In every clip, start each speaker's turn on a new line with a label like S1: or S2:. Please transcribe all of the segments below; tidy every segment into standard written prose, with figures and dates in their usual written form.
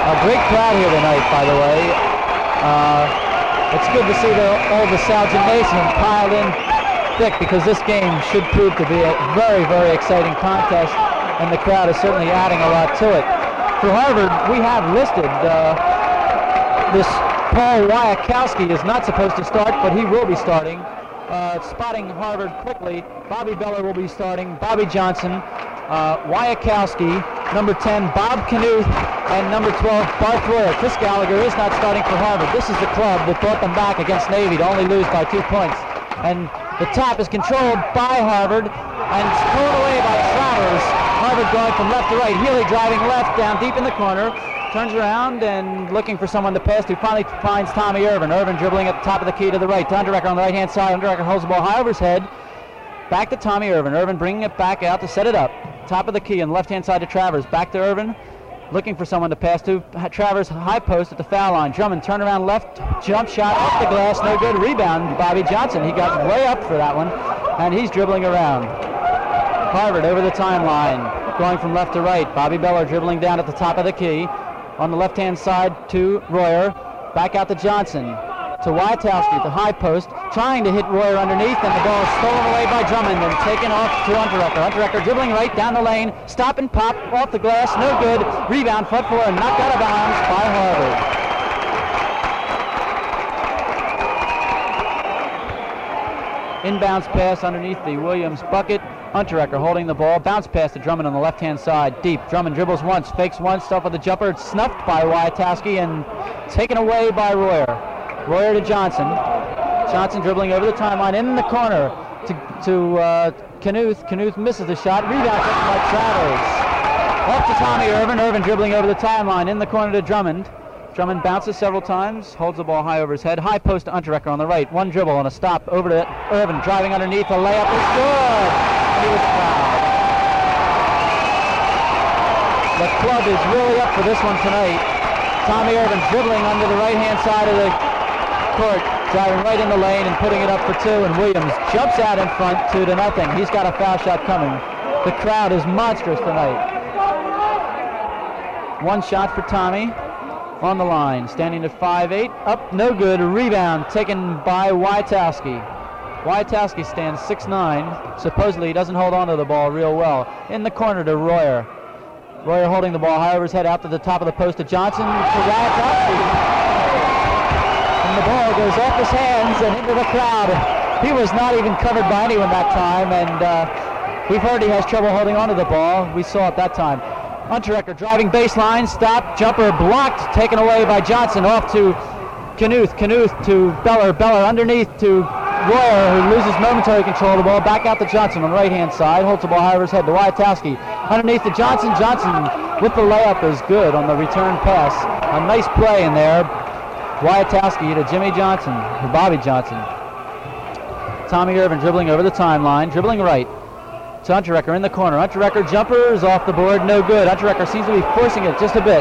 S1: A great crowd here tonight, by the way. It's good to see all the Sal Gymnasium piled in thick, because this game should prove to be a very, very exciting contest, and the crowd is certainly adding a lot to it. For Harvard, we have listed this Paul Wyakowski is not supposed to start, but he will be starting. Spotting Harvard quickly, Bobby Beller will be starting, Bobby Johnson, Wyakowski, number 10, Bob Knuth, and number 12, Barth Royer. Chris Gallagher is not starting for Harvard. This is the club that brought them back against Navy to only lose by 2 points. And the tap is controlled by Harvard and thrown away by Travers. Harvard going from left to right. Healy driving left down deep in the corner. Turns around and looking for someone to pass to. Finally finds Tommy Irvin. Irvin dribbling at the top of the key to the right. To Underrecker on the right-hand side. Underrecker holds the ball high over his head. Back to Tommy Irvin. Irvin bringing it back out to set it up. Top of the key on the left-hand side to Travers. Back to Irvin. Looking for someone to pass to. Travers high post at the foul line. Drummond turn around left. Jump shot off the glass. No good. Rebound. Bobby Johnson. He got way up for that one. And he's dribbling around. Harvard over the timeline. Going from left to right. Bobby Beller dribbling down at the top of the key. On the left-hand side to Royer. Back out to Johnson. To Wyatowski at the high post. Trying to hit Royer underneath, and the ball is stolen away by Drummond and taken off to Unterrecker. Unterrecker dribbling right down the lane. Stop and pop off the glass. No good. Rebound, foot four, knocked out of bounds by Harvard. Inbounds pass underneath the Williams bucket. Unterrecker holding the ball. Bounce pass to Drummond on the left-hand side. Deep. Drummond dribbles once, fakes once, stuff with the jumper. It's snuffed by Wyatowski and taken away by Royer. Royer to Johnson. Johnson dribbling over the timeline in the corner to Knuth. Knuth misses the shot. Rebound taken by Travers. Off to Tommy Irvin. Irvin dribbling over the timeline in the corner to Drummond. Drummond bounces several times, holds the ball high over his head. High post to Unterrecker on the right. One dribble and a stop over to Irvin. Driving underneath. A layup is good. He was fouled. The club is really up for this one tonight. Tommy Irvin dribbling under the right-hand side of the court, driving right in the lane and putting it up for two, and Williams jumps out in front 2-0. He's got a foul shot coming. The crowd is monstrous tonight. One shot for Tommy on the line, standing at 5'8", up, no good. Rebound taken by Wyatowski. Wyatowski stands 6'9". Supposedly he doesn't hold on to the ball real well. In the corner to Royer. Royer holding the ball high over his head out to the top of the post to Johnson. To Wyatowski. And the ball goes off his hands and into the crowd. He was not even covered by anyone that time, and we've heard he has trouble holding on to the ball. We saw it that time. Unterrecker driving baseline, stop, jumper blocked, taken away by Johnson. Off to Knuth. Knuth to Beller. Beller underneath to Royer, who loses momentary control of the ball. Back out to Johnson on the right-hand side. Holds the ball high over his head to Wyatowski. Underneath to Johnson. Johnson with the layup is good on the return pass. A nice play in there. Wyatowski to Jimmy Johnson, to Bobby Johnson. Tommy Irvin dribbling over the timeline, dribbling right. To Unterrecker in the corner. Unterrecker jumper is off the board, no good. Unterrecker seems to be forcing it just a bit.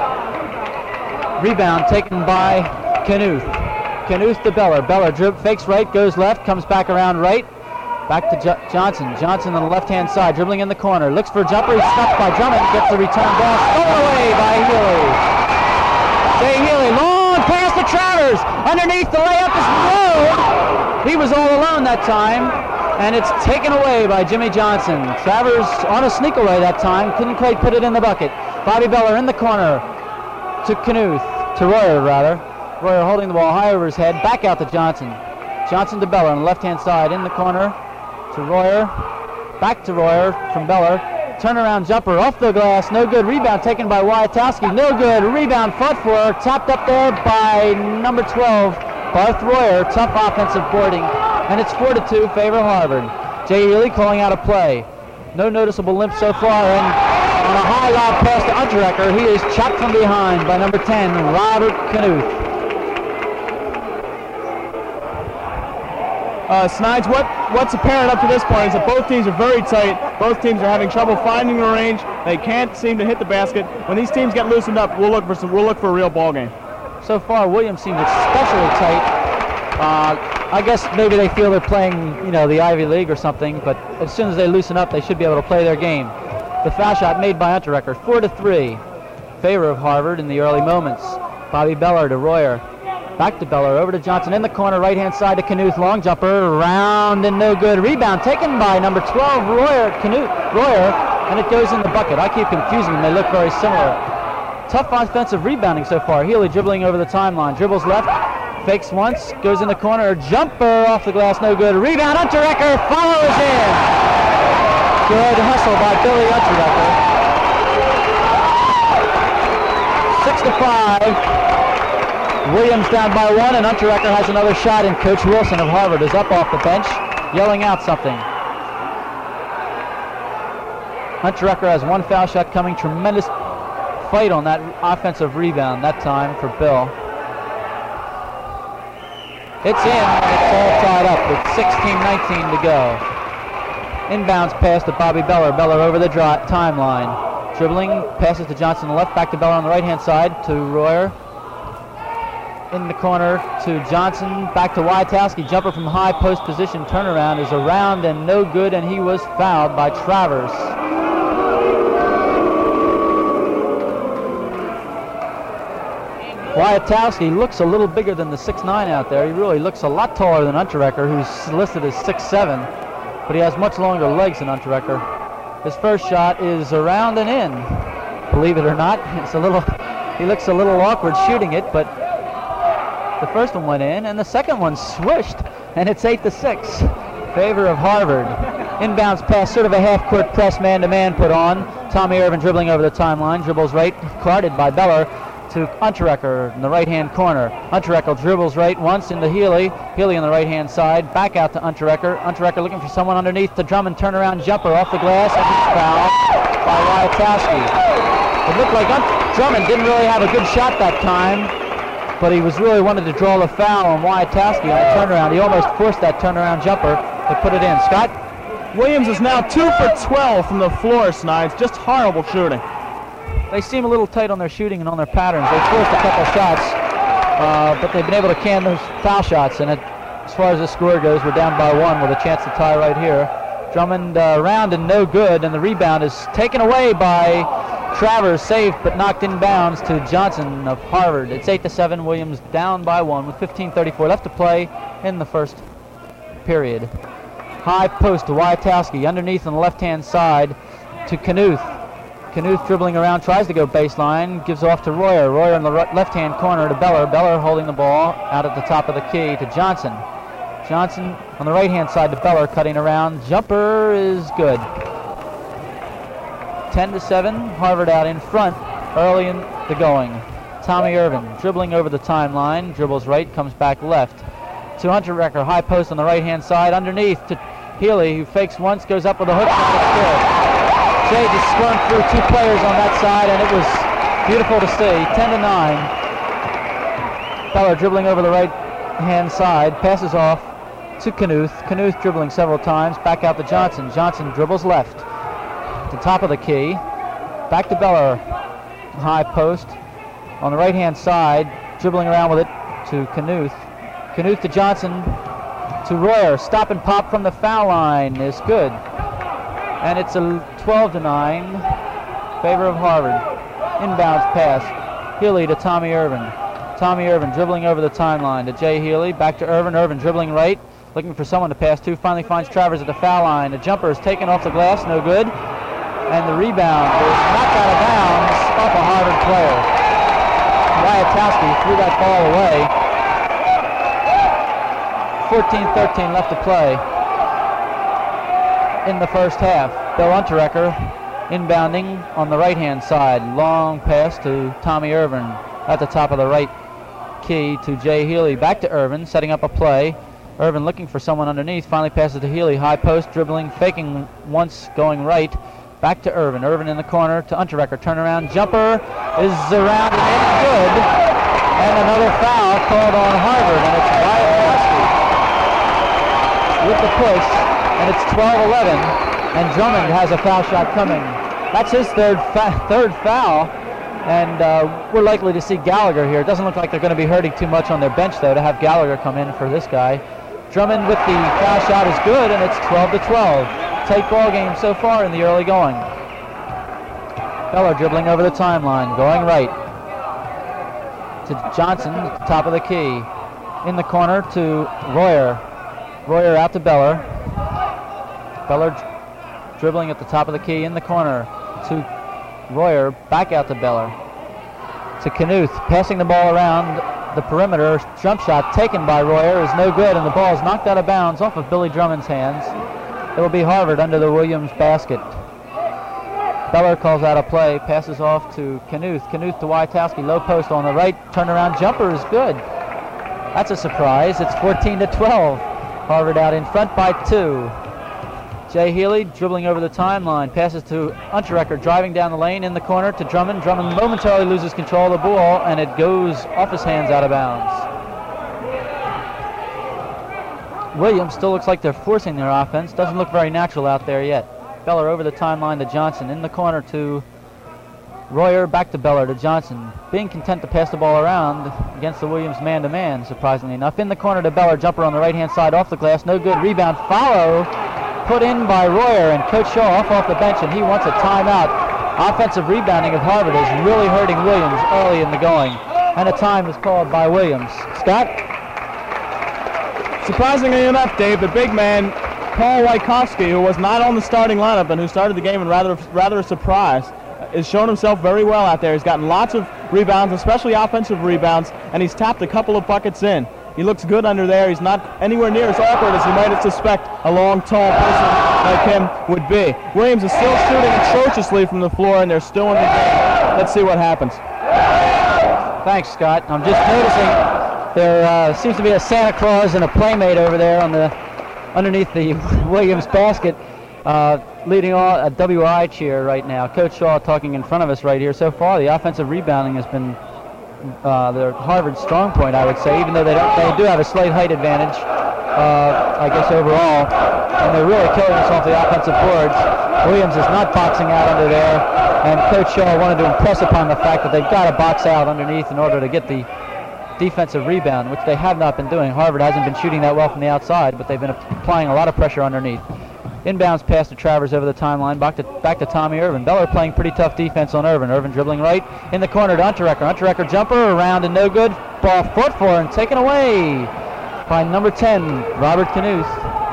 S1: Rebound taken by Knuth. Knuth to Beller. Beller fakes right, goes left, comes back around right. Back to Johnson. Johnson on the left-hand side, dribbling in the corner. Looks for a jumper, he's stuffed by Drummond. Gets the return ball, stolen away by Healy. Jay Healy, long pass to Travers. Underneath, the layup is no. He was all alone that time, and it's taken away by Jimmy Johnson. Travers on a sneak away that time, couldn't quite put it in the bucket. Bobby Beller in the corner to Knuth, to Royer rather. Royer holding the ball high over his head, back out to Johnson. Johnson to Beller on the left-hand side, in the corner to Royer, back to Royer from Beller. Turnaround jumper off the glass, no good. Rebound taken by Wyatowski, no good. Rebound fought for, tapped up there by number 12, Barth Royer. Tough offensive boarding, and it's 4-2 favor Harvard. Jay Healy calling out a play. No noticeable limp so far, and on a high lob pass to Unterrecker, he is chopped from behind by number 10, Robert Knuth.
S2: Snides, what's apparent up to this point is that both teams are very tight. Both teams are having trouble finding the range. They can't seem to hit the basket. When these teams get loosened up, we'll look for a real ball game.
S1: So far, Williams seems especially tight. I guess maybe they feel they're playing, the Ivy League or something. But as soon as they loosen up, they should be able to play their game. The foul shot made by Unterrecker, 4-3. favor of Harvard in the early moments. Bobby Beller to Royer. Back to Beller, over to Johnson in the corner, right-hand side to Knuth, long jumper, round and no good. Rebound taken by number 12, Royer, and it goes in the bucket. I keep confusing them, they look very similar. Tough offensive rebounding so far. Healy dribbling over the timeline, dribbles left, fakes once, goes in the corner, jumper off the glass, no good. Rebound, Unterrecker follows in. Good hustle by Billy Unterrecker. 6-5. Williams down by 1, and Unterrecker has another shot, and Coach Wilson of Harvard is up off the bench, yelling out something. Unterrecker has one foul shot coming. Tremendous fight on that offensive rebound that time for Bill. It's in, and it's all tied up with 16:19 to go. Inbounds pass to Bobby Beller. Beller over the timeline. Dribbling, passes to Johnson on the left, back to Beller on the right-hand side to Royer. In the corner to Johnson, back to Wiatowski. Jumper from high post position, turnaround is around and no good, and he was fouled by Travers. Wiatowski looks a little bigger than the 6'9" out there. He really looks a lot taller than Unterrecker, who's listed as 6'7", but he has much longer legs than Unterrecker. His first shot is around and in. Believe it or not, he looks a little awkward shooting it, but the first one went in, and the second one swished, and it's 8-6. Favor of Harvard. Inbounds pass, sort of a half-court press man-to-man put on. Tommy Irvin dribbling over the timeline, dribbles right, guarded by Beller to Unterrecker in the right-hand corner. Unterrecker dribbles right once into Healy. Healy on the right-hand side, back out to Unterrecker. Unterrecker looking for someone underneath to Drummond, turnaround jumper off the glass, and he's fouled by Wiatowski. It looked like Drummond didn't really have a good shot that time, but he was really wanted to draw the foul on Wiatowski on the turnaround. He almost forced that turnaround jumper to put it in. Scott?
S2: Williams is now 2 for 12 from the floor, Snides. Just horrible shooting.
S1: They seem a little tight on their shooting and on their patterns. They forced a couple shots, but they've been able to can those foul shots. And as far as the score goes, we're down by 1 with a chance to tie right here. Drummond round and no good, and the rebound is taken away by Travers, saved but knocked in bounds to Johnson of Harvard. It's 8-7. Williams down by 1 with 15:34 left to play in the first period. High post to Wiatowski, underneath on the left-hand side to Knuth. Knuth dribbling around, tries to go baseline, gives off to Royer. Royer in the left-hand corner to Beller. Beller holding the ball out at the top of the key to Johnson. Johnson on the right-hand side to Beller, cutting around. Jumper is good. 10-7, Harvard out in front early in the going. Tommy Irvin dribbling over the timeline, dribbles right, comes back left. To Unterrecker, high post on the right-hand side, underneath to Healy, who fakes once, goes up with a hook shot, it's good. Jay just spun through 2 players on that side, and it was beautiful to see. 10-9. Beller dribbling over the right-hand side, passes off to Knuth. Knuth dribbling several times, back out to Johnson. Johnson dribbles left. The top of the key, back to Beller, high post on the right-hand side, dribbling around with it to Knuth. Knuth to Johnson to Royer. Stop and pop from the foul line is good, and it's a 12-9 favor of Harvard. Inbounds pass, Healy to Tommy Irvin. Tommy Irvin dribbling over the timeline to Jay Healy, back to Irvin. Irvin dribbling right, looking for someone to pass to. Finally finds Travers at the foul line. The jumper is taken off the glass, no good. And the rebound is knocked out of bounds off a Harvard player. Wiatowski threw that ball away. 14-13 left to play in the first half. Bill Unterrecker inbounding on the right-hand side. Long pass to Tommy Irvin at the top of the right key to Jay Healy. Back to Irvin, setting up a play. Irvin looking for someone underneath. Finally passes to Healy. High post, dribbling, faking once, going right. Back to Irvin. Irvin in the corner to Unterrecker. Turnaround jumper is around and in, good. And another foul called on Harvard, and it's Wiatowski with the push, and it's 12-11. And Drummond has a foul shot coming. That's his third foul, and we're likely to see Gallagher here. It doesn't look like they're going to be hurting too much on their bench, though, to have Gallagher come in for this guy. Drummond with the foul shot is good, and it's 12-12. Tight ball game so far in the early going. Beller dribbling over the timeline, going right to Johnson, top of the key. In the corner to Royer. Royer out to Beller. Beller dribbling at the top of the key in the corner to Royer, back out to Beller. To Knuth, passing the ball around the perimeter. Jump shot taken by Royer is no good, and the ball is knocked out of bounds off of Billy Drummond's hands. It will be Harvard under the Williams basket. Beller calls out a play, passes off to Knuth. Knuth to Wojtowski, low post on the right, turnaround jumper is good. That's a surprise. It's 14-12. Harvard out in front by 2. Jay Healy dribbling over the timeline, passes to Unterrecker, driving down the lane in the corner to Drummond. Drummond momentarily loses control of the ball, and it goes off his hands out of bounds. Williams still looks like they're forcing their offense. Doesn't look very natural out there yet. Beller over the timeline to Johnson. In the corner to Royer, back to Beller to Johnson. Being content to pass the ball around against the Williams man-to-man, surprisingly enough. In the corner to Beller, jumper on the right-hand side off the glass. No good. Rebound, follow. Put in by Royer, and Coach Shaw off the bench, and he wants a timeout. Offensive rebounding of Harvard is really hurting Williams early in the going, and a time is called by Williams. Scott?
S2: Surprisingly enough, Dave, the big man, Paul Wojtkowski, who was not on the starting lineup and who started the game in rather a surprise, has shown himself very well out there. He's gotten lots of rebounds, especially offensive rebounds, and he's tapped a couple of buckets in. He looks good under there. He's not anywhere near as awkward as you might suspect a long, tall person like him would be. Williams is still shooting atrociously from the floor, and they're still in the game. Let's see what happens.
S1: Thanks, Scott. I'm just noticing there seems to be a Santa Claus and a playmate over there on the underneath the Williams basket, leading on a WI cheer right now. Coach Shaw talking in front of us right here. So far, the offensive rebounding has been their Harvard strong point, I would say, even though they do have a slight height advantage, I guess, overall, and they're really killing us off the offensive boards. Williams is not boxing out under there, and Coach Shaw wanted to impress upon the fact that they've got to box out underneath in order to get the defensive rebound, which they have not been doing. Harvard hasn't been shooting that well from the outside, but they've been applying a lot of pressure underneath. Inbounds pass to Travers over the timeline, back to Tommy Irvin. Beller playing pretty tough defense on Irvin. Irvin dribbling right in the corner to Unterrecker. Unterrecker jumper around and no good. Ball fought for and taken away by number 10, Robert Knuth.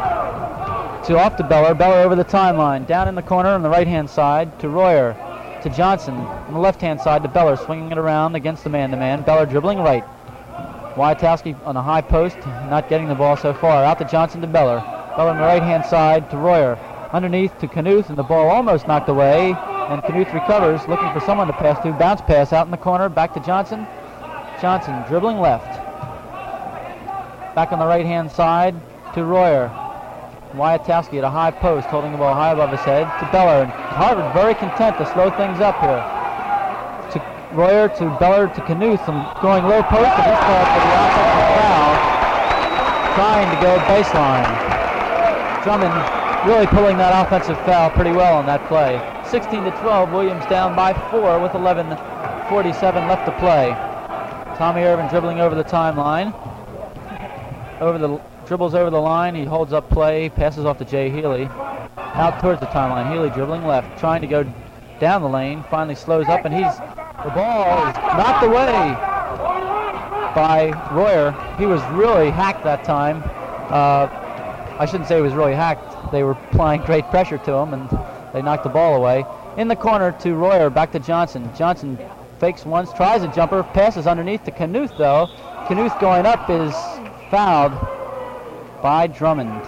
S1: Off to Beller. Beller over the timeline, down in the corner on the right-hand side to Royer, to Johnson on the left-hand side to Beller, swinging it around against the man-to-man. Beller dribbling right. Wojtowski on the high post, not getting the ball so far. Out to Johnson to Beller. Beller on the right-hand side to Royer. Underneath to Knuth, and the ball almost knocked away. And Knuth recovers, looking for someone to pass to. Bounce pass out in the corner, back to Johnson. Johnson dribbling left. Back on the right-hand side to Royer. Wojtowski at a high post, holding the ball high above his head to Beller. And Harvard very content to slow things up here. To Royer, to Beller, to Knuth, and going low post, and he's called for the offensive foul, trying to go baseline. Drummond really pulling that offensive foul pretty well on that play. 16-12, Williams down by 4 with 11:47 left to play. Tommy Irvin dribbling over the timeline. Dribbles over the line, he holds up play, passes off to Jay Healy. Out towards the timeline, Healy dribbling left, trying to go down the lane, finally slows up, and the ball is knocked away by Royer. He was really hacked that time. I shouldn't say he was really hacked. They were applying great pressure to him, and they knocked the ball away. In the corner to Royer, back to Johnson. Johnson fakes once, tries a jumper, passes underneath to Knuth, though. Knuth going up is fouled by Drummond.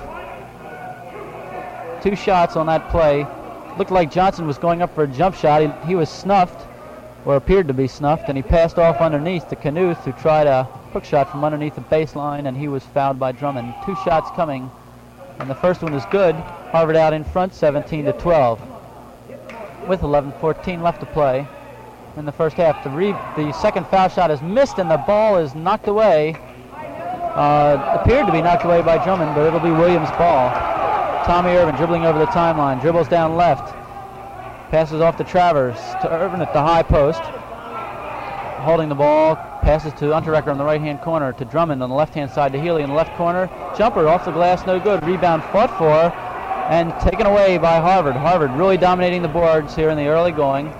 S1: 2 shots on that play. Looked like Johnson was going up for a jump shot. He was snuffed, or appeared to be snuffed, and he passed off underneath to Knuth, who tried a hook shot from underneath the baseline, and he was fouled by Drummond. 2 shots coming, and the first one is good. Harvard out in front, 17-12. With 11:14 left to play in the first half. The second foul shot is missed, and the ball is knocked away. Appeared to be knocked away by Drummond, but it'll be Williams' ball. Tommy Irvin dribbling over the timeline, dribbles down left, passes off to Travers, to Irvin at the high post, holding the ball, passes to Unterrecker on the right-hand corner, to Drummond on the left-hand side, to Healy in the left corner, jumper off the glass, no good, rebound fought for, and taken away by Harvard. Harvard really dominating the boards here in the early going.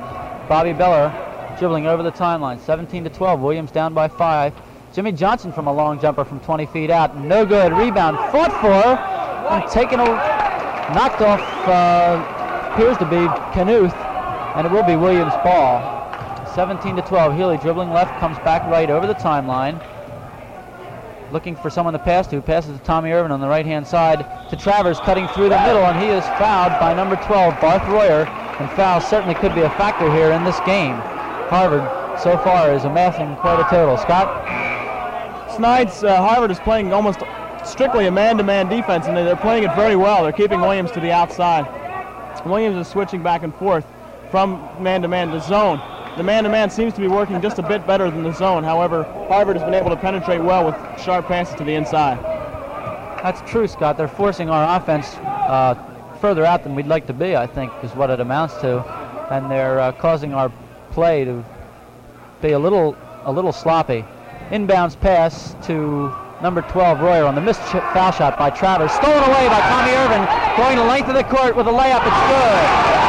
S1: Bobby Beller dribbling over the timeline. 17-12. Williams down by 5. Jimmy Johnson from a long jumper from 20 feet out. No good. Rebound fought for and knocked off, appears to be Knuth, and it will be Williams' ball. 17-12. Healy dribbling left, comes back right over the timeline. Looking for someone to pass to. Passes to Tommy Irvin on the right-hand side to Travers, cutting through the middle, and he is fouled by number 12, Barth Royer. And foul certainly could be a factor here in this game. Harvard so far is amassing quite a total. Scott?
S2: Tonight's Harvard is playing almost strictly a man-to-man defense, and they're playing it very well. They're keeping Williams to the outside. Williams is switching back and forth from man-to-man to zone. The man-to-man seems to be working just a bit better than the zone. However, Harvard has been able to penetrate well with sharp passes to the inside.
S1: That's true, Scott. They're forcing our offense further out than we'd like to be, I think, is what it amounts to. And they're causing our play to be a little sloppy. Inbounds pass to number 12, Royer, on the missed foul shot by Travers. Stolen away by Tommy Irvin, going the length of the court with a layup. It's good.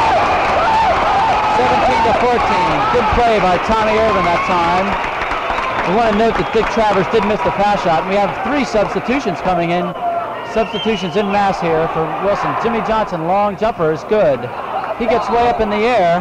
S1: 17-14. Good play by Tommy Irvin that time. We want to note that Dick Travers did miss the foul shot, and we have 3 substitutions coming in. Substitutions in mass here for Wilson. Jimmy Johnson, long jumper is good. He gets way up in the air.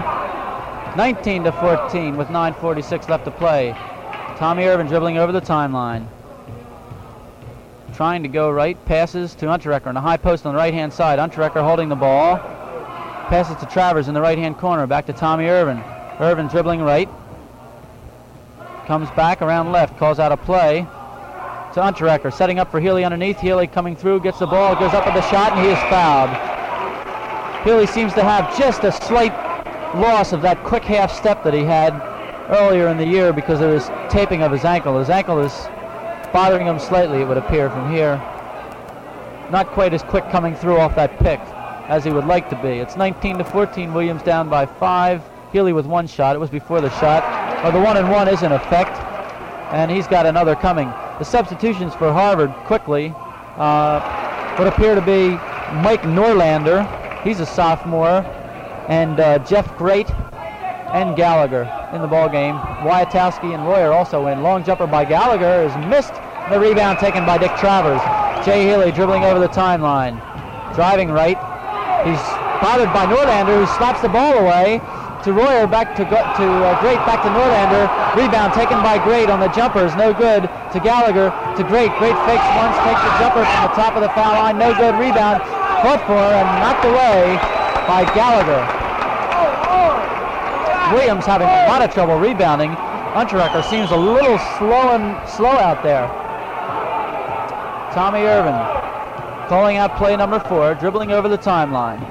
S1: 19-14 with 9:46 left to play. Tommy Irvin dribbling over the timeline. Trying to go right, passes to Unterrecker on the high post on the right-hand side. Unterrecker holding the ball. Passes to Travers in the right-hand corner. Back to Tommy Irvin. Irvin dribbling right. Comes back around left, calls out a play to Unterrecker, setting up for Healy underneath. Healy coming through, gets the ball, goes up with the shot, and he is fouled. Healy seems to have just a slight loss of that quick half step that he had earlier in the year because of his taping of his ankle. His ankle is bothering him slightly, it would appear from here. Not quite as quick coming through off that pick as he would like to be. It's 19-14, Williams down by 5. Healy with 1 shot. It was before the shot. Or the 1-and-1 is in effect, and he's got another coming. The substitutions for Harvard quickly would appear to be Mike Norlander. He's a sophomore, and Jeff Great and Gallagher in the ball game. Wiatowski and Royer also in. Long jumper by Gallagher is missed. The rebound taken by Dick Travers. Jay Healy dribbling over the timeline. Driving right. He's bothered by Norlander, who slaps the ball away. To Royer, back to Great, back to Norlander. Rebound taken by Great on the jumpers, no good. To Gallagher, to Great. Great fakes once, takes the jumper from the top of the foul line, no good. Rebound, fought for and knocked away by Gallagher. Williams having a lot of trouble rebounding. Unterrecker seems a little slow out there. Tommy Irvin calling out play number 4, dribbling over the timeline.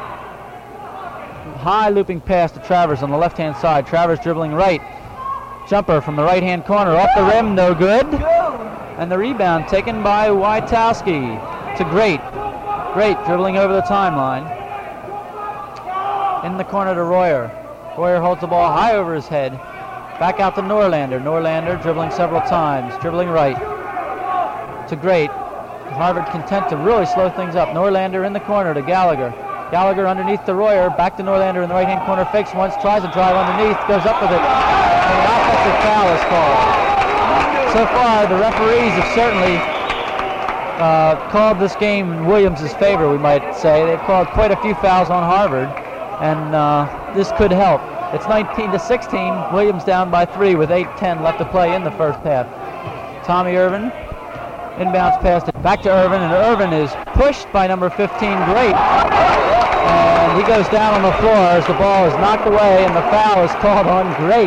S1: High looping pass to Travers on the left-hand side. Travers dribbling right. Jumper from the right-hand corner. Off the rim, no good. And the rebound taken by Wiatowski to Great. Great dribbling over the timeline. In the corner to Royer. Royer holds the ball high over his head. Back out to Norlander. Norlander dribbling several times. Dribbling right. To Great. Harvard content to really slow things up. Norlander in the corner to Gallagher. Gallagher underneath to Royer, back to Norlander in the right-hand corner, fakes once, tries to drive underneath, goes up with it, and an offensive foul is called. So far, the referees have certainly called this game in Williams' favor, we might say. They've called quite a few fouls on Harvard, and this could help. It's 19-16, Williams down by 3 with 8:10 left to play in the first half. Tommy Irvin, inbounds pass back to Irvin, and Irvin is pushed by number 15, Great. And he goes down on the floor as the ball is knocked away, and the foul is called on Great.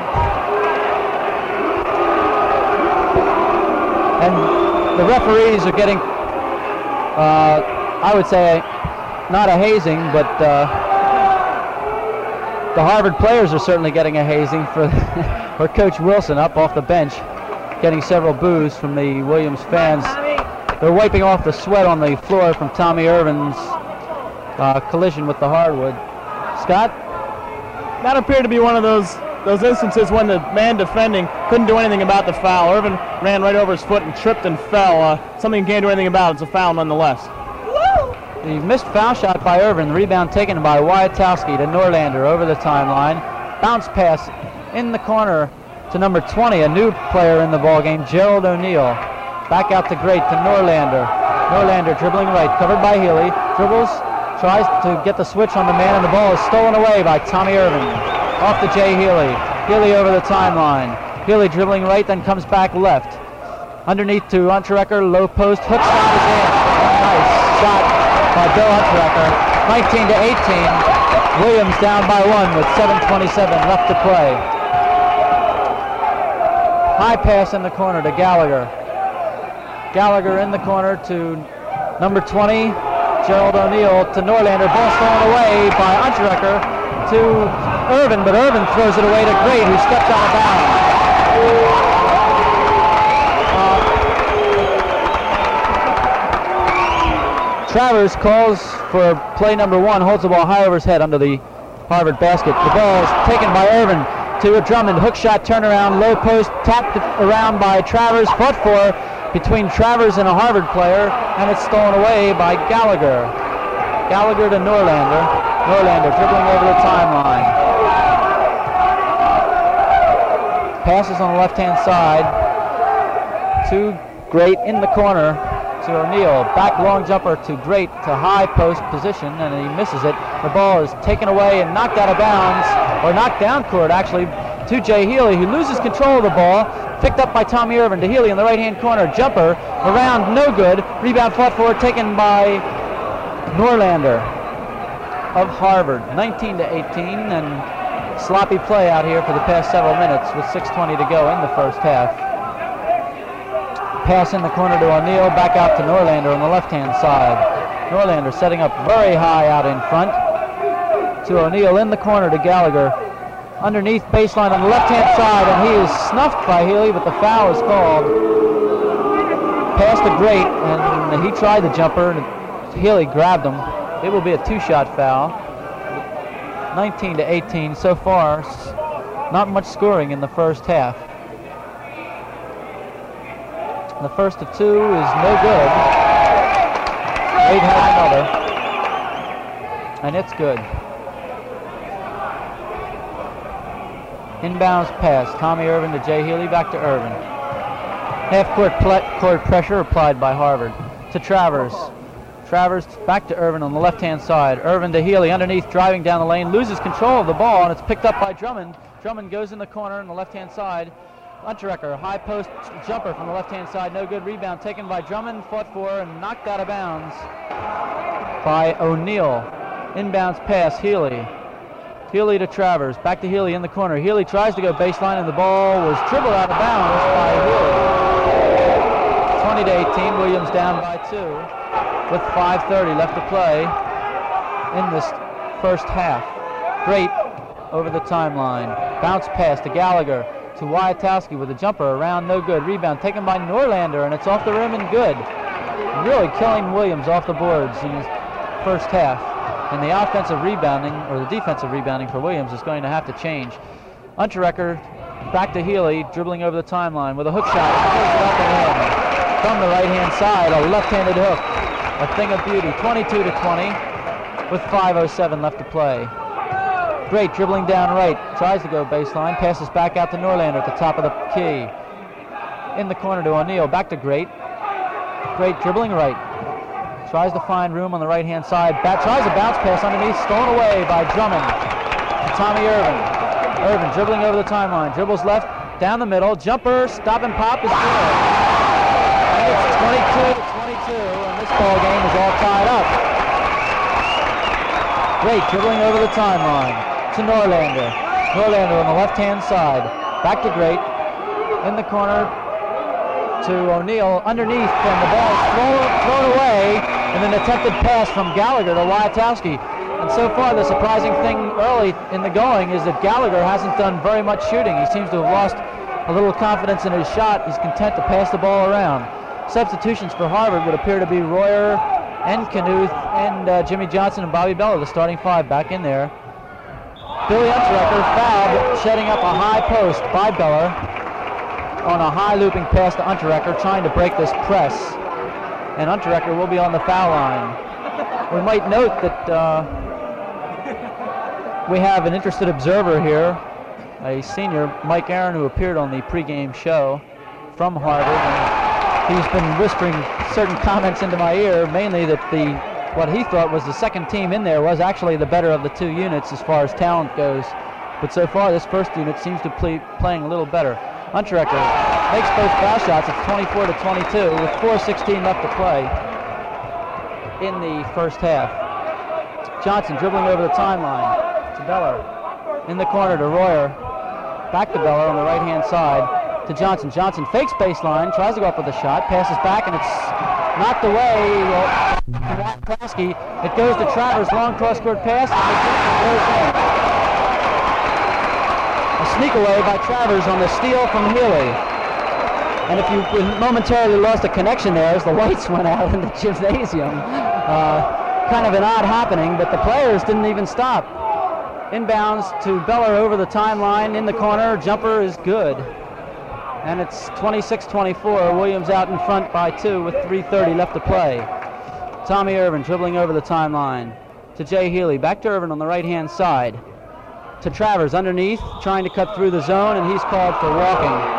S1: And the referees are getting, I would say, not a hazing, but the Harvard players are certainly getting a hazing for Coach Wilson up off the bench, getting several boos from the Williams fans. They're wiping off the sweat on the floor from Tommy Irvin's collision with the hardwood. Scott?
S2: That appeared to be one of those instances when the man defending couldn't do anything about the foul. Irvin ran right over his foot and tripped and fell. Something he can't do anything about. It's a foul nonetheless.
S1: The missed foul shot by Irvin. The rebound taken by Wiatowski to Norlander over the timeline. Bounce pass in the corner to number 20, a new player in the ball game, Gerald O'Neill. Back out to Great to Norlander. Norlander dribbling right, covered by Healy. Dribbles, tries to get the switch on the man, and the ball is stolen away by Tommy Irvin. Off to Jay Healy. Healy over the timeline. Healy dribbling right, then comes back left. Underneath to Unterrecker, low post, hook shot is in. Nice shot by Bill Unterrecker. 19 to 18. Williams down by 1 with 7:27 left to play. High pass in the corner to Gallagher. Gallagher in the corner to number 20, Gerald O'Neill to Norlander. Ball stolen away by Unterrecker to Irvin, but Irvin throws it away to Great, who stepped out of bounds. Travers calls for play number 1, holds the ball high over his head under the Harvard basket. The ball is taken by Irvin to a Drummond. Hook shot, turnaround, low post, tapped around by Travers, fought for between Travers and a Harvard player, and it's stolen away by Gallagher. Gallagher to Norlander. Norlander dribbling over the timeline. Passes on the left-hand side to Great in the corner to O'Neill. Back long jumper to Great to high post position, and he misses it. The ball is taken away and knocked out of bounds, or knocked down court actually, to Jay Healy, who loses control of the ball. Picked up by Tommy Irvin to Healy in the right-hand corner. Jumper around, no good. Rebound fought for, taken by Norlander of Harvard. 19 to 18, and sloppy play out here for the past several minutes with 6:20 to go in the first half. Pass in the corner to O'Neill, back out to Norlander on the left-hand side. Norlander setting up very high out in front to O'Neill in the corner to Gallagher. Underneath baseline on the left-hand side, and he is snuffed by Healy, but the foul is called. Pass to Great, and he tried the jumper, and Healy grabbed him. It will be a 2-shot foul. 19 to 18 so far. Not much scoring in the first half. The first of 2 is no good. Great has another, and it's good. Inbounds pass. Tommy Irvin to Jay Healy, back to Irvin. Half-court pressure applied by Harvard to Travers. Travers back to Irvin on the left-hand side. Irvin to Healy underneath, driving down the lane, loses control of the ball, and it's picked up by Drummond. Drummond goes in the corner on the left-hand side. Unterrecker, high post jumper from the left-hand side, no good. Rebound taken by Drummond, fought for, and knocked out of bounds by O'Neill. Inbounds pass, Healy. Healy to Travers, back to Healy in the corner. Healy tries to go baseline, and the ball was dribbled out of bounds by Healy. 20 to 18, Williams down by 2 with 5:30 left to play in this first half. Great over the timeline. Bounce pass to Gallagher to Wiatowski with a jumper around, no good. Rebound taken by Norlander, and it's off the rim and good. Really killing Williams off the boards in his first half. And the offensive rebounding, or the defensive rebounding for Williams is going to have to change. Unterrecker back to Healy, dribbling over the timeline with a hook shot. From the right-hand side, a left-handed hook. A thing of beauty. 22 to 20 with 5:07 left to play. Great dribbling down right, tries to go baseline, passes back out to Norlander at the top of the key. In the corner to O'Neill, back to Great. Great dribbling right. Tries to find room on the right-hand side. Tries a bounce pass underneath, stolen away by Drummond to Tommy Irvin. Irvin dribbling over the timeline, dribbles left, down the middle, jumper, stop and pop is good. And it's 22 to 22, and this ball game is all tied up. Great dribbling over the timeline to Norlander. Norlander on the left-hand side. Back to Great. In the corner to O'Neill underneath, and the ball is thrown away, and an attempted pass from Gallagher to Wiatowski. And so far, the surprising thing early in the going is that Gallagher hasn't done very much shooting. He seems to have lost a little confidence in his shot. He's content to pass the ball around. Substitutions for Harvard would appear to be Royer and Knuth and Jimmy Johnson and Bobby Beller, the starting 5 back in there. Billy Unterrecker fouled, setting up a high post by Beller on a high looping pass to Unterrecker, trying to break this press. And Unterrecker will be on the foul line. We might note that we have an interested observer here a senior, Mike Aaron, who appeared on the pregame show from Harvard. And he's been whispering certain comments into my ear, mainly that what he thought was the second team in there was actually the better of the two units as far as talent goes. But so far, this first unit seems to be playing a little better. Unterrecker makes both foul shots. It's 24-22 with 4:16 left to play in the first half. Johnson dribbling over the timeline to Beller. In the corner to Royer. Back to Beller on the right-hand side to Johnson. Johnson fakes baseline, tries to go up with a shot, passes back, and it's knocked away to Wachowski. It goes to Travers, long cross-court pass, and it goes in. A sneak away by Travers on the steal from Healy. And if you momentarily lost a connection there as the lights went out in the gymnasium, kind of an odd happening, but the players didn't even stop. Inbounds to Beller over the timeline in the corner. Jumper is good. And it's 26-24. Williams out in front by 2 with 3:30 left to play. Tommy Irvin dribbling over the timeline to Jay Healy. Back to Irvin on the right-hand side. To Travers underneath, trying to cut through the zone, and he's called for walking.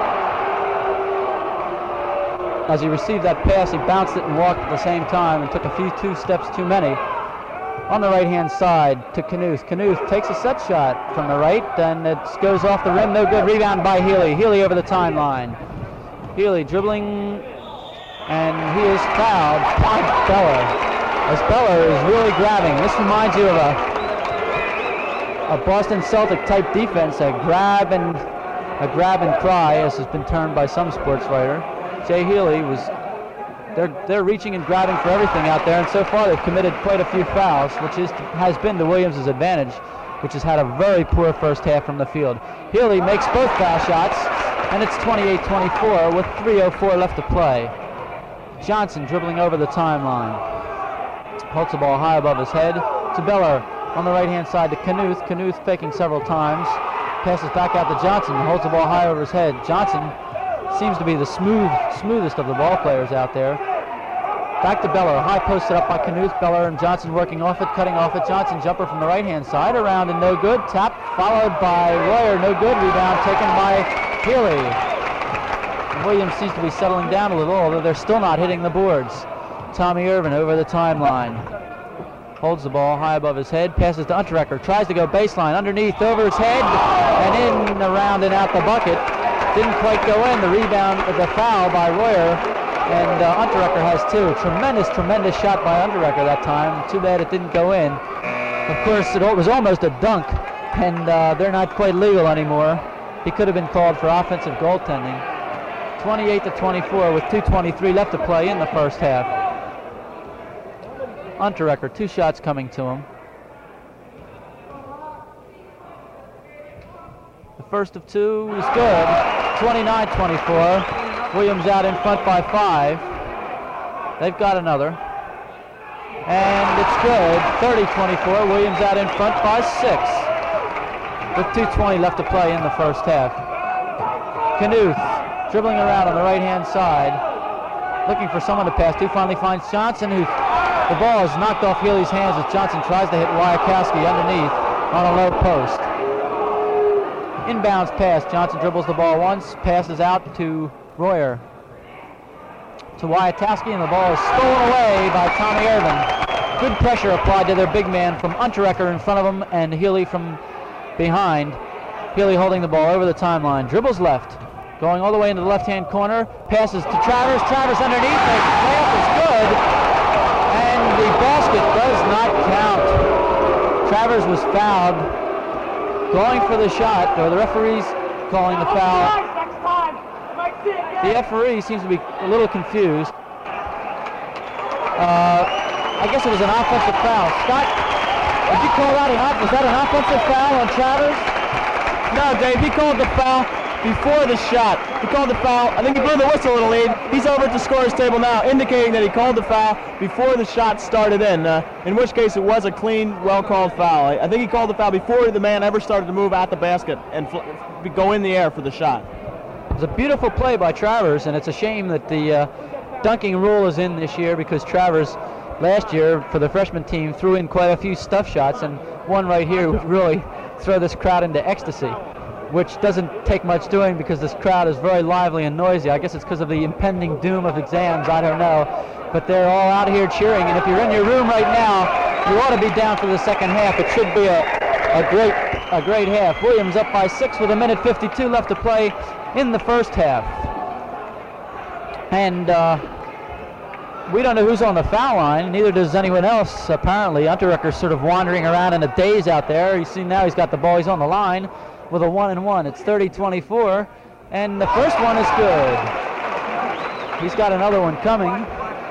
S1: As he received that pass, he bounced it and walked at the same time and took two steps too many. On the right-hand side to Knuth. Knuth takes a set shot from the right, and it goes off the rim, no good. Rebound by Healy. Healy over the timeline. Healy dribbling, and he is fouled by Beller. As Beller is really grabbing. This reminds you of a Boston Celtic type defense, a grab and cry, as has been termed by some sports writer. Jay Healy they're reaching and grabbing for everything out there, and so far they've committed quite a few fouls, which has been to Williams' advantage, which has had a very poor first half from the field. Healy makes both foul shots, and it's 28-24 with 3:04 left to play. Johnson dribbling over the timeline. Holds the ball high above his head to Beller on the right-hand side to Knuth. Knuth faking several times. Passes back out to Johnson. Holds the ball high over his head. Johnson seems to be the smoothest of the ball players out there. Back to Beller. High posted up by Knuth. Beller and Johnson working off it, cutting off it. Johnson jumper from the right-hand side. Around and no good. Tap followed by Royer. No good. Rebound taken by Healy. Williams seems to be settling down a little, although they're still not hitting the boards. Tommy Irvin over the timeline. Holds the ball high above his head. Passes to Unterrecker. Tries to go baseline. Underneath, over his head. And in, around, and out the bucket. Didn't quite go in. The rebound, the foul by Royer, and Unterrecker has 2. Tremendous shot by Unterrecker that time. Too bad it didn't go in. Of course, it was almost a dunk, and they're not quite legal anymore. He could have been called for offensive goaltending. 28-24 with 2:23 left to play in the first half. Unterrecker, 2 shots coming to him. The first of 2 is good. 29-24. Williams out in front by 5. They've got another. And it's good. 30-24. Williams out in front by 6. With 2:20 left to play in the first half. Knuth dribbling around on the right-hand side. Looking for someone to pass to. Finally finds Johnson, who the ball is knocked off Healy's hands as Johnson tries to hit Wachowski underneath on a low post. Inbounds pass. Johnson dribbles the ball once, passes out to Royer. To Wachowski, and the ball is stolen away by Tommy Irvin. Good pressure applied to their big man from Unterrecker in front of him and Healy from behind. Healy holding the ball over the timeline. Dribbles left. Going all the way into the left-hand corner. Passes to Travers. Travers underneath. The layup is good. And the basket does not count. Travers was fouled. Going for the shot, or the referee's calling the foul. The referee seems to be a little confused. I guess it was an offensive foul. Scott, did you call that was that an offensive foul on Travers?
S2: No, Dave, he called the foul before the shot. He called the foul. I think he blew the whistle a little lead. He's over at the scorer's table now, indicating that he called the foul before the shot started in which case it was a clean, well-called foul. I think he called the foul before the man ever started to move at the basket and go in the air for the shot.
S1: It was a beautiful play by Travers, and it's a shame that the dunking rule is in this year, because Travers last year for the freshman team threw in quite a few stuff shots, and one right here would really throw this crowd into ecstasy. which doesn't take much doing because this crowd is very lively and noisy. I guess it's because of the impending doom of exams, I don't know. But they're all out here cheering, and if you're in your room right now, you ought to be down for the second half. It should be a great half. Williams up by 6 with 1:52 left to play in the first half. And we don't know who's on the foul line, neither does anyone else, apparently. Unterrecker's sort of wandering around in a daze out there. You see now he's got the ball, he's on the line with a 1-and-1. It's 30-24, and the first one is good. He's got another one coming.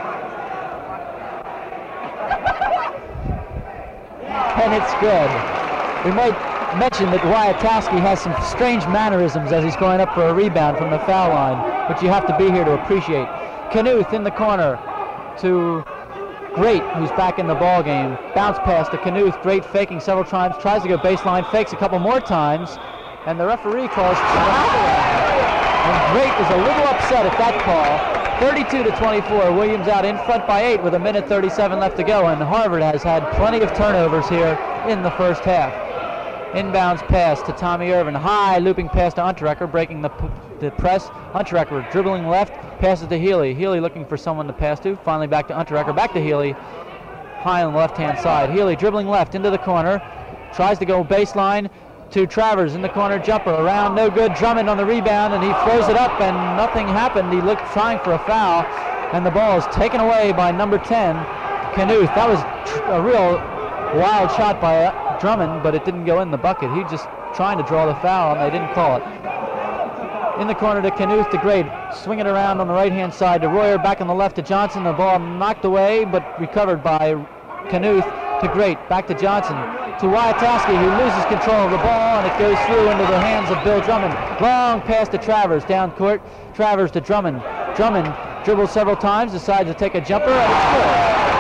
S1: And it's good. We might mention that Wiatowski has some strange mannerisms as he's going up for a rebound from the foul line, which you have to be here to appreciate. Knuth in the corner to Great, who's back in the ball game. Bounce pass to Knuth. Great faking several times, tries to go baseline, fakes a couple more times, and the referee calls travel. And Great is a little upset at that call. 32-24, Williams out in front by 8 with 1:37 left to go, and Harvard has had plenty of turnovers here in the first half. Inbounds pass to Tommy Irvin. High looping pass to Unterrecker, breaking the press. Unterrecker dribbling left, passes to Healy. Healy looking for someone to pass to. Finally back to Unterrecker, back to Healy. High on the left-hand side. Healy dribbling left into the corner. Tries to go baseline to Travers in the corner. Jumper around, no good. Drummond on the rebound, and he throws it up, and nothing happened. He looked trying for a foul, and the ball is taken away by number 10, Knuth. That was a real wild shot by Drummond, but it didn't go in the bucket. He just trying to draw the foul, and they didn't call it. In the corner to Knuth to Great. Swing it around on the right-hand side to Royer, back on the left to Johnson. The ball knocked away, but recovered by Knuth to Great. Back to Johnson. To Wiatowski, who loses control of the ball, and it goes through into the hands of Bill Drummond. Long pass to Travers, down court. Travers to Drummond. Drummond dribbles several times, decides to take a jumper, and it's good.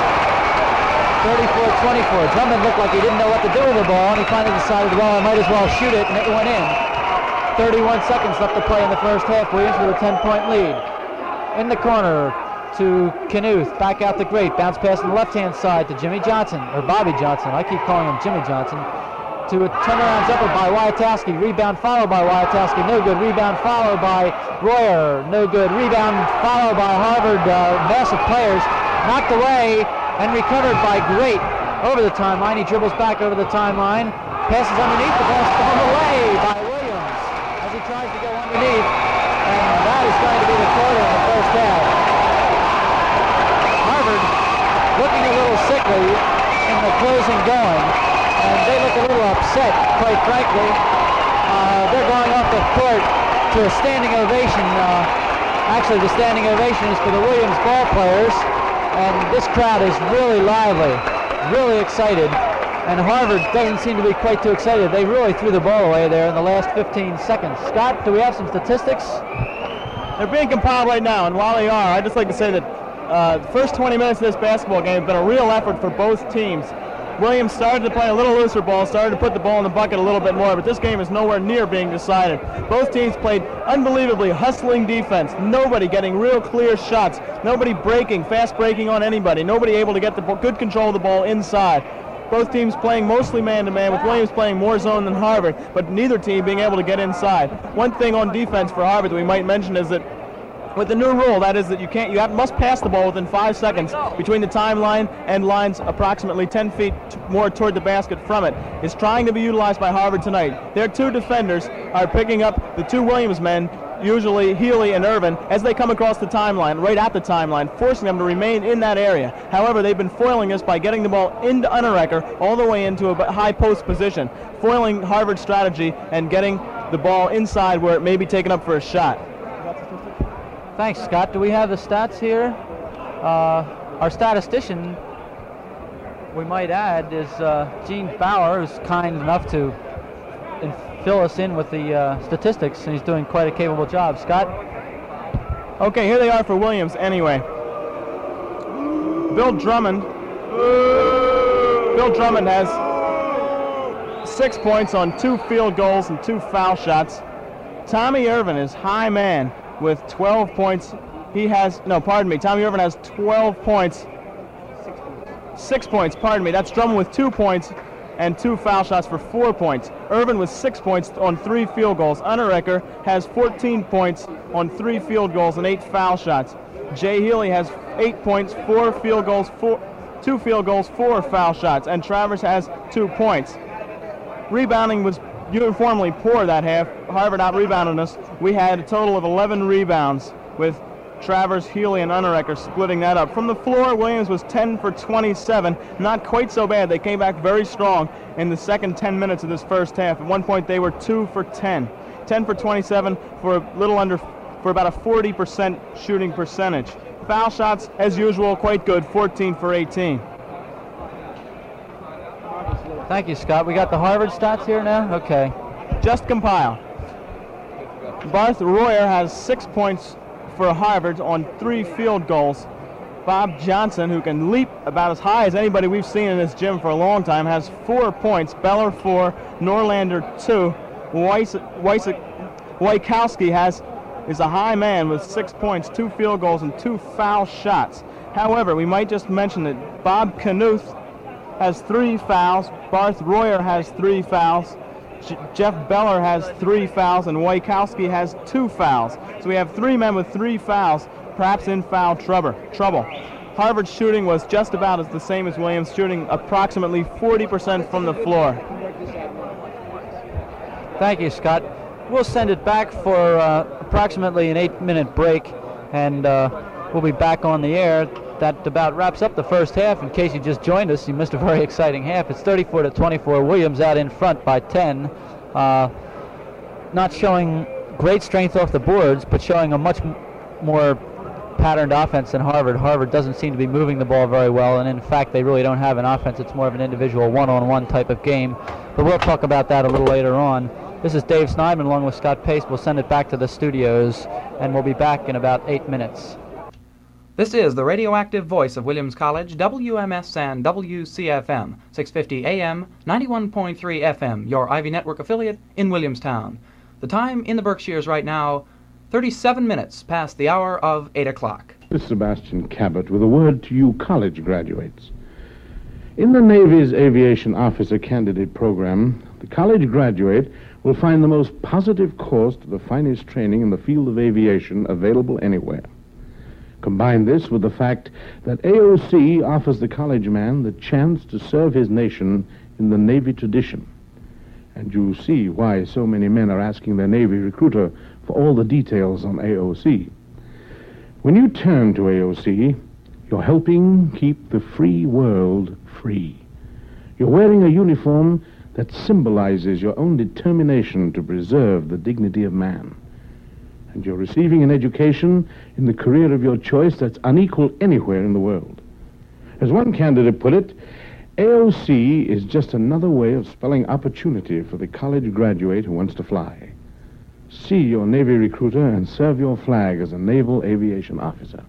S1: 34-24. Drummond looked like he didn't know what to do with the ball, and he finally decided, well, I might as well shoot it, and it went in. 31 seconds left to play in the first half. Williams with a 10-point lead. In the corner to Knuth, back out to Great. Bounce pass on the left-hand side to Jimmy Johnson, or Bobby Johnson. I keep calling him Jimmy Johnson. To a turnaround jumper by Wiatowski. Rebound followed by Wiatowski. No good. Rebound followed by Royer. No good. Rebound followed by Harvard. Massive players. Knocked away and recovered by Great. Over the timeline. He dribbles back over the timeline. Passes underneath. The ball thrown away by Williams as he tries to go underneath. And that is going to be the quarter in the first half. Harvard looking a little sickly in the closing going, and they look a little upset, quite frankly. They're going off the court to a standing ovation. Actually, the standing ovation is for the Williams ball players, and this crowd is really lively, really excited, and Harvard doesn't seem to be quite too excited. They really threw the ball away there in the last 15 seconds. Scott, do we have some statistics?
S2: They're being compiled right now, and while they are, I'd just like to say that the first 20 minutes of this basketball game have been a real effort for both teams. Williams started to play a little looser ball, started to put the ball in the bucket a little bit more, but this game is nowhere near being decided. Both teams played unbelievably hustling defense. Nobody getting real clear shots. Nobody breaking, fast breaking on anybody. Nobody able to get the good control of the ball inside. Both teams playing mostly man-to-man, with Williams playing more zone than Harvard, but neither team being able to get inside. One thing on defense for Harvard that we might mention is that with the new rule, that is that you must pass the ball within 5 seconds between the timeline and lines approximately 10 feet more toward the basket from it. Is trying to be utilized by Harvard tonight. Their two defenders are picking up the two Williams men, usually Healy and Irvin, as they come across the timeline, right at the timeline, forcing them to remain in that area. However, they've been foiling us by getting the ball into Unterrecker all the way into a high post position, foiling Harvard's strategy and getting the ball inside where it may be taken up for a shot.
S1: Thanks, Scott. Do we have the stats here? Our statistician, we might add, is Gene Bauer, who's kind enough to fill us in with the statistics, and he's doing quite a capable job. Scott?
S2: Okay, here they are for Williams anyway. Bill Drummond has 6 points on 2 field goals and 2 foul shots. Tommy Irvin is high man with 12 points. Tommy Irvin has 12 points. 6 points, pardon me. That's Drummond with 2 points. and 2 foul shots for 4 points. Irvin with 6 points on 3 field goals. Unterrecker has 14 points on 3 field goals and 8 foul shots. Jay Healy has 8 points, 2 field goals, 4 foul shots, and Travers has 2 points. Rebounding was uniformly poor that half. Harvard out-rebounded us. We had a total of 11 rebounds, with Travers, Healy, and Unterrecker splitting that up. From the floor, Williams was 10 for 27. Not quite so bad. They came back very strong in the second 10 minutes of this first half. At one point, they were 2 for 10. 10 for 27 for about a 40% shooting percentage. Foul shots, as usual, quite good, 14 for 18.
S1: Thank you, Scott. We got the Harvard stats here now? Okay.
S2: Just compile. Barth Royer has 6 points for Harvard on 3 field goals. Bob Johnson, who can leap about as high as anybody we've seen in this gym for a long time, has 4 points. Beller 4, Norlander 2. Wojciechowski is a high man with 6 points, 2 field goals, and 2 foul shots. However, we might just mention that Bob Knuth has 3 fouls, Barth Royer has 3 fouls, Jeff Beller has 3 fouls, and Wojciechowski has 2 fouls. So we have 3 men with 3 fouls, perhaps in foul trouble. Harvard's shooting was just about the same as Williams, shooting approximately 40% from the floor.
S1: Thank you, Scott. We'll send it back for approximately an 8-minute break, and we'll be back on the air. That about wraps up the first half. In case you just joined us, you missed a very exciting half. It's 34-24. Williams out in front by 10. Not showing great strength off the boards, but showing a much more patterned offense than Harvard. Harvard doesn't seem to be moving the ball very well, and in fact, they really don't have an offense. It's more of an individual one-on-one type of game. But we'll talk about that a little later on. This is Dave Snideman along with Scott Pace. We'll send it back to the studios, and we'll be back in about 8 minutes.
S3: This is the radioactive voice of Williams College, WMS and WCFM, 650 AM, 91.3 FM, your Ivy Network affiliate in Williamstown. The time in the Berkshires right now, 37 minutes past the hour of 8 o'clock.
S4: This is Sebastian Cabot with a word to you college graduates. In the Navy's Aviation Officer Candidate Program, the college graduate will find the most positive course to the finest training in the field of aviation available anywhere. Combine this with the fact that AOC offers the college man the chance to serve his nation in the Navy tradition. And you see why so many men are asking their Navy recruiter for all the details on AOC. When you turn to AOC, you're helping keep the free world free. You're wearing a uniform that symbolizes your own determination to preserve the dignity of man. And you're receiving an education in the career of your choice that's unequaled anywhere in the world. As one candidate put it, AOC is just another way of spelling opportunity for the college graduate who wants to fly. See your Navy recruiter and serve your flag as a naval aviation officer.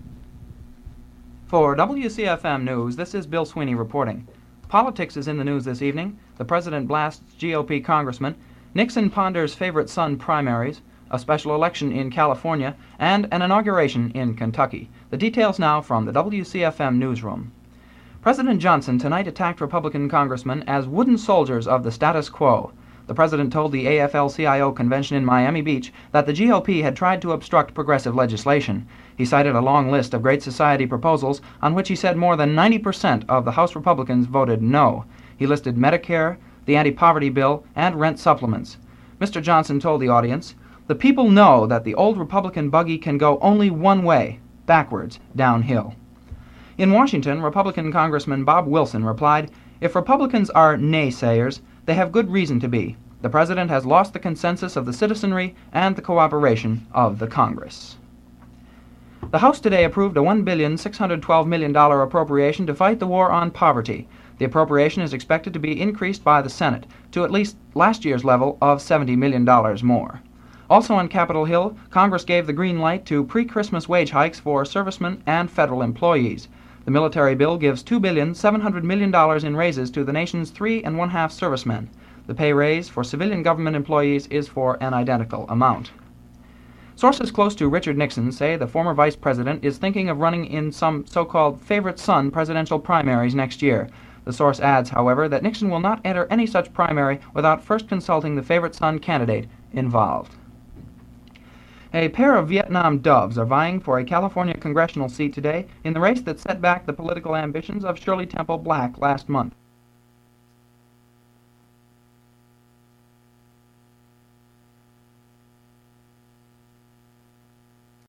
S3: For WCFM News, this is Bill Sweeney reporting. Politics is in the news this evening. The president blasts GOP congressman, Nixon ponders favorite son primaries, a special election in California, and an inauguration in Kentucky. The details now from the WCFM newsroom. President Johnson tonight attacked Republican congressmen as wooden soldiers of the status quo. The president told the AFL-CIO convention in Miami Beach that the GOP had tried to obstruct progressive legislation. He cited a long list of Great Society proposals on which he said more than 90% of the House Republicans voted no. He listed Medicare, the anti-poverty bill, and rent supplements. Mr. Johnson told the audience, "The people know that the old Republican buggy can go only one way, backwards, downhill." In Washington, Republican Congressman Bob Wilson replied, "If Republicans are naysayers, they have good reason to be. The President has lost the consensus of the citizenry and the cooperation of the Congress." The House today approved a $1,612 million appropriation to fight the war on poverty. The appropriation is expected to be increased by the Senate to at least last year's level of $70 million more. Also on Capitol Hill, Congress gave the green light to pre-Christmas wage hikes for servicemen and federal employees. The military bill gives $2,700 million in raises to the nation's 3½ servicemen. The pay raise for civilian government employees is for an identical amount. Sources close to Richard Nixon say the former vice president is thinking of running in some so-called favorite son presidential primaries next year. The source adds, however, that Nixon will not enter any such primary without first consulting the favorite son candidate involved. A pair of Vietnam doves are vying for a California congressional seat today in the race that set back the political ambitions of Shirley Temple Black last month.